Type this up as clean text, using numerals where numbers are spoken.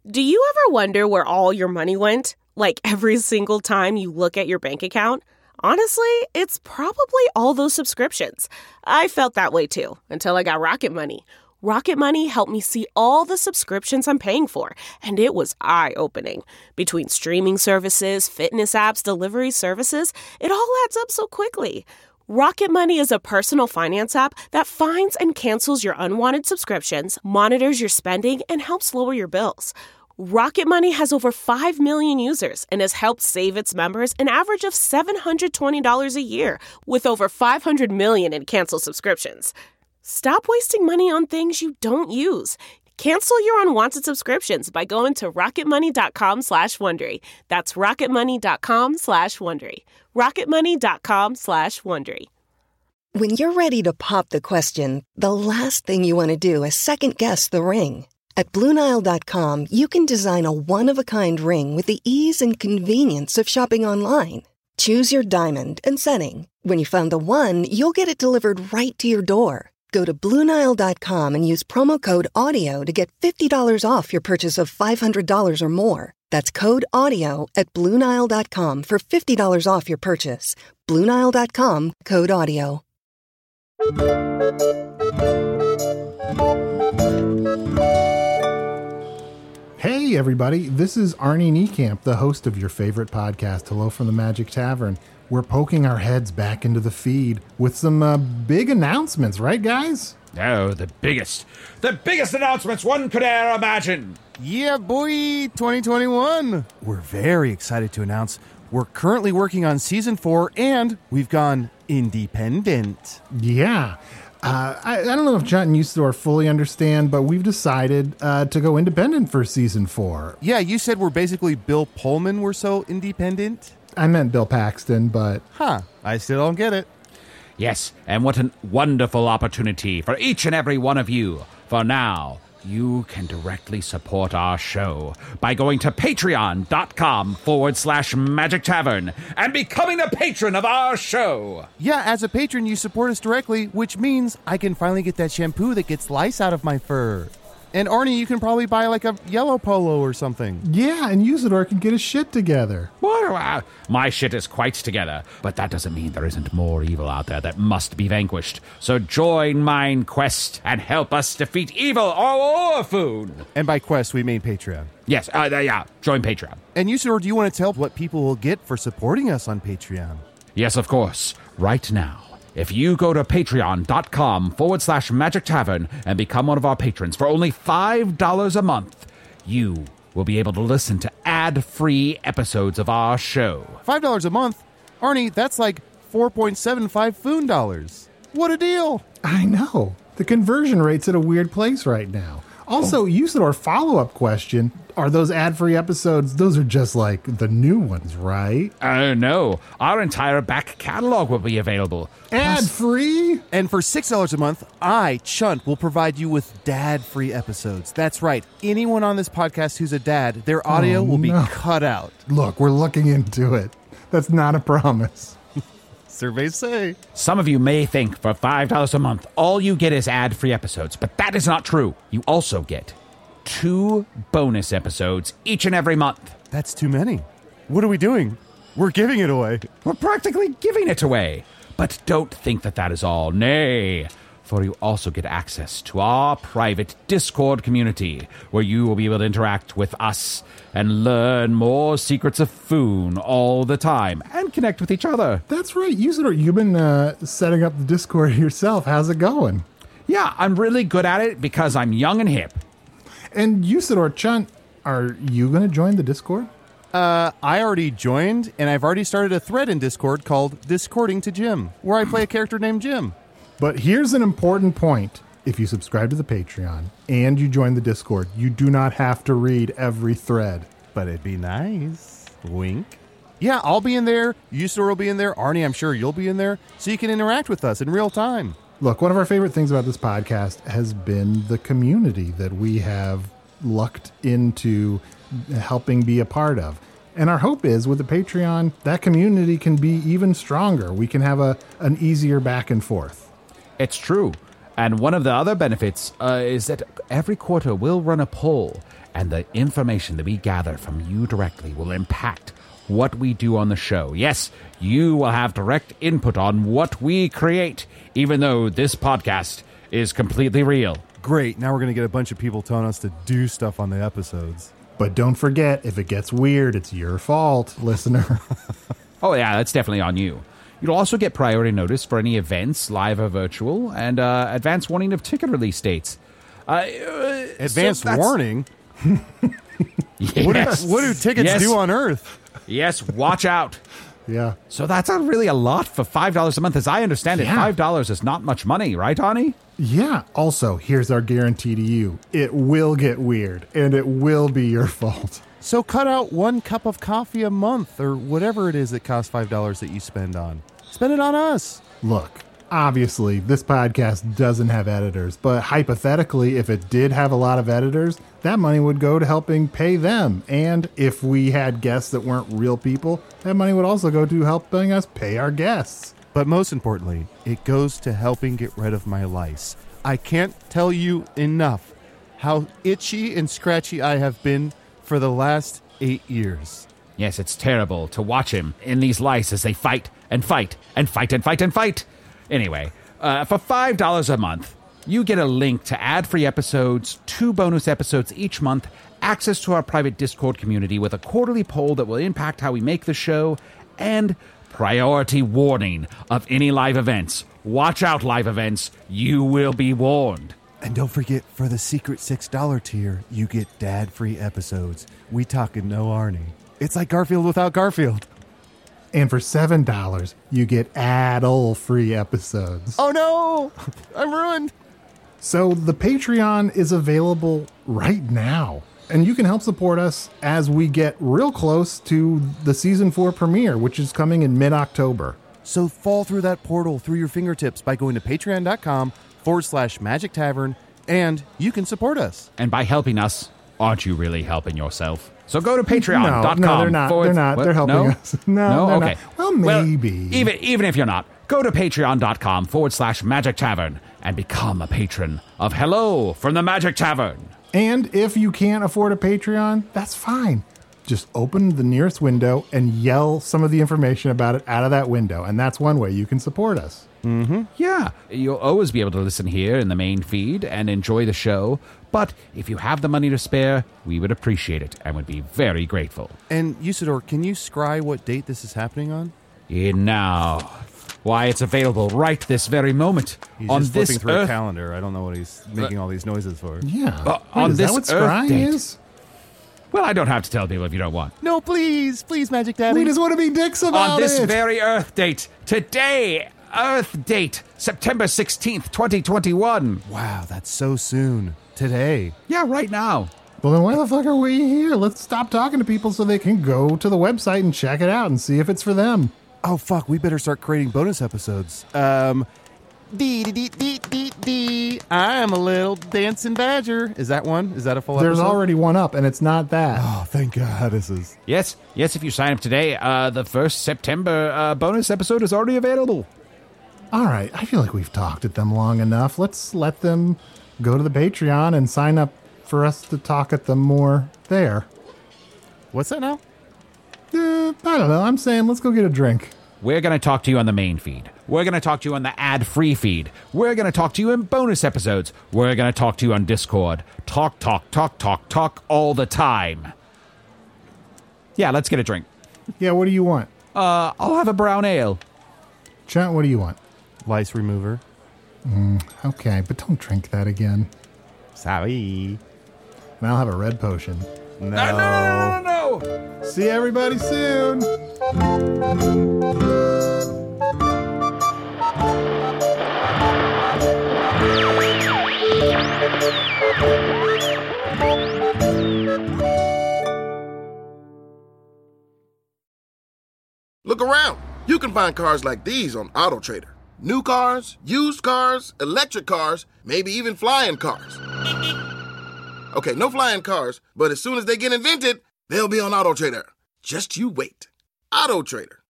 Do you ever wonder where all your money went? Like every single time you look at your bank account? Honestly, it's probably all those subscriptions. I felt that way too, until I got Rocket Money. Rocket Money helped me see all the subscriptions I'm paying for, and it was eye-opening. Between streaming services, fitness apps, delivery services, it all adds up so quickly. Rocket Money is a personal finance app that finds and cancels your unwanted subscriptions, monitors your spending, and helps lower your bills. Rocket Money has over 5 million users and has helped save its members an average of $720 a year, with over 500 million in canceled subscriptions. Stop wasting money on things you don't use. Cancel your unwanted subscriptions by going to rocketmoney.com/Wondery. That's rocketmoney.com/Wondery. rocketmoney.com/Wondery. When you're ready to pop the question, the last thing you want to do is second-guess the ring. At BlueNile.com, you can design a one-of-a-kind ring with the ease and convenience of shopping online. Choose your diamond and setting. When you find the one, you'll get it delivered right to your door. Go to BlueNile.com and use promo code AUDIO to get $50 off your purchase of $500 or more. That's code AUDIO at BlueNile.com for $50 off your purchase. BlueNile.com, code AUDIO. Hey everybody, this is Arnie Niekamp, the host of your favorite podcast, Hello from the Magic Tavern. We're poking our heads back into the feed with some big announcements, right guys? Oh, the biggest announcements one could e'er imagine. Yeah, boy, 2021. We're very excited to announce we're currently working on Season 4, and we've gone independent. Yeah. I don't know if John and Usador fully understand, but we've decided to go independent for Season 4. Yeah, you said we're basically Bill Pullman, we're so independent. I meant Bill Paxton, but... I still don't get it. Yes, and what a wonderful opportunity for each and every one of you. For now, you can directly support our show by going to patreon.com/Magic Tavern and becoming a patron of our show. Yeah, as a patron, you support us directly, which means I can finally get that shampoo that gets lice out of my fur. And Arnie, you can probably buy like a yellow polo or something. Yeah, and Usador can get his shit together. Well, my shit is quite together, but that doesn't mean there isn't more evil out there that must be vanquished. So join mine quest and help us defeat evil all over. And by quest, we mean Patreon. Yes, join Patreon. And Usador, do you want to tell what people will get for supporting us on Patreon? Yes, of course. Right now. If you go to patreon.com/Magic Tavern and become one of our patrons for only $5 a month, you will be able to listen to ad-free episodes of our show. $5 a month? Arnie, that's like 4.75 Foon dollars. What a deal! I know. The conversion rate's at a weird place right now. Also, Usador, follow-up question. Are those ad-free episodes, those are just like the new ones, right? No. Our entire back catalog will be available. Ad-free? And for $6 a month, I, Chunt, will provide you with dad-free episodes. That's right. Anyone on this podcast who's a dad, their audio will be cut out. Look, we're looking into it. That's not a promise. Surveys say. Some of you may think for $5 a month, all you get is ad-free episodes, but that is not true. You also get 2 bonus episodes each and every month. That's too many. What are we doing? We're giving it away. We're practically giving it away. But don't think that that is all. Nay, for you also get access to our private Discord community, where you will be able to interact with us and learn more secrets of Foon all the time and connect with each other. That's right. Usador, you've been setting up the Discord yourself. How's it going? Yeah, I'm really good at it because I'm young and hip. And Usador, Chunt, are you going to join the Discord? I already joined, and I've already started a thread in Discord called Discording to Jim, where I play a character named Jim. But here's an important point. If you subscribe to the Patreon and you join the Discord, you do not have to read every thread. But it'd be nice. Wink. Yeah, I'll be in there. Usador will be in there. Arnie, I'm sure you'll be in there, so you can interact with us in real time. Look, one of our favorite things about this podcast has been the community that we have lucked into helping be a part of. And our hope is with the Patreon, that community can be even stronger. We can have an easier back and forth. It's true. And one of the other benefits is that every quarter we'll run a poll, and the information that we gather from you directly will impact what we do on the show. Yes, you will have direct input on what we create, even though this podcast is completely real. Great. Now we're going to get a bunch of people telling us to do stuff on the episodes. But don't forget, if it gets weird, it's your fault, listener. Oh, yeah, that's definitely on you. You'll also get priority notice for any events, live or virtual, and advance warning of ticket release dates. Advanced warning? Yes. What do tickets do on Earth? Yes, watch out. Yeah. So that's really a lot for $5 a month. As I understand it, Yeah. $5 is not much money, right, Ani? Yeah. Also, here's our guarantee to you. It will get weird, and it will be your fault. So cut out 1 cup of coffee a month, or whatever it is that costs $5 that you spend on. Spend it on us. Look, obviously, this podcast doesn't have editors, but hypothetically, if it did have a lot of editors, that money would go to helping pay them. And if we had guests that weren't real people, that money would also go to helping us pay our guests. But most importantly, it goes to helping get rid of my lice. I can't tell you enough how itchy and scratchy I have been for the last 8 years. Yes, it's terrible to watch him in these lice as they fight and fight and fight and fight and fight. Anyway, for $5 a month, you get a link to ad-free episodes, 2 bonus episodes each month, access to our private Discord community with a quarterly poll that will impact how we make the show, and priority warning of any live events. Watch out, live events. You will be warned. And don't forget, for the secret $6 tier, you get dad-free episodes. We talking no Arnie. It's like Garfield without Garfield. And for $7, you get adult-free episodes. Oh no! I'm ruined! So the Patreon is available right now. And you can help support us as we get real close to the Season 4 premiere, which is coming in mid-October. So fall through that portal through your fingertips by going to patreon.com/Magic Tavern, and you can support us. And by helping us, aren't you really helping yourself? So go to patreon.com. No, they're not. They're not. What? They're helping No? us. No, they're okay. not. Well, maybe. Even if you're not, go to patreon.com/Magic Tavern and become a patron of Hello from the Magic Tavern. And if you can't afford a Patreon, that's fine. Just open the nearest window and yell some of the information about it out of that window. And that's one way you can support us. Mm-hmm. Yeah, you'll always be able to listen here in the main feed and enjoy the show. But if you have the money to spare, we would appreciate it and would be very grateful. And Usador, can you scry what date this is happening on? Now, why, it's available right this very moment. He's on just this flipping through Earth, a calendar. I don't know what he's making all these noises for. Yeah. on Wait, is this that what Earth scrying date. is? Well, I don't have to tell people if you don't want. No, please, Magic Daddy. We just want to be dicks about On this it. very Earth date, today, Earth date, September 16th, 2021. Wow, that's so soon. Today. Yeah, right now. Well, then why the fuck are we here? Let's stop talking to people so they can go to the website and check it out and see if it's for them. Oh, fuck, we better start creating bonus episodes. Dee. I'm a little dancing badger. Is that one? Is that a full There's episode? already one up, and it's not that. Oh, thank God this is. Yes, if you sign up today, the first September bonus episode is already available. All right, I feel like we've talked at them long enough. Let's let them go to the Patreon and sign up for us to talk at them more there. What's that now? I don't know. I'm saying let's go get a drink. We're going to talk to you on the main feed. We're going to talk to you on the ad-free feed. We're going to talk to you in bonus episodes. We're going to talk to you on Discord. Talk all the time. Yeah, let's get a drink. Yeah, what do you want? I'll have a brown ale. Chunt, what do you want? Lice remover. Okay, but don't drink that again. Sorry. And I'll have a red potion. No. No. See everybody soon. Look around. You can find cars like these on AutoTrader. New cars, used cars, electric cars, maybe even flying cars. Okay, no flying cars, but as soon as they get invented, they'll be on AutoTrader. Just you wait. AutoTrader.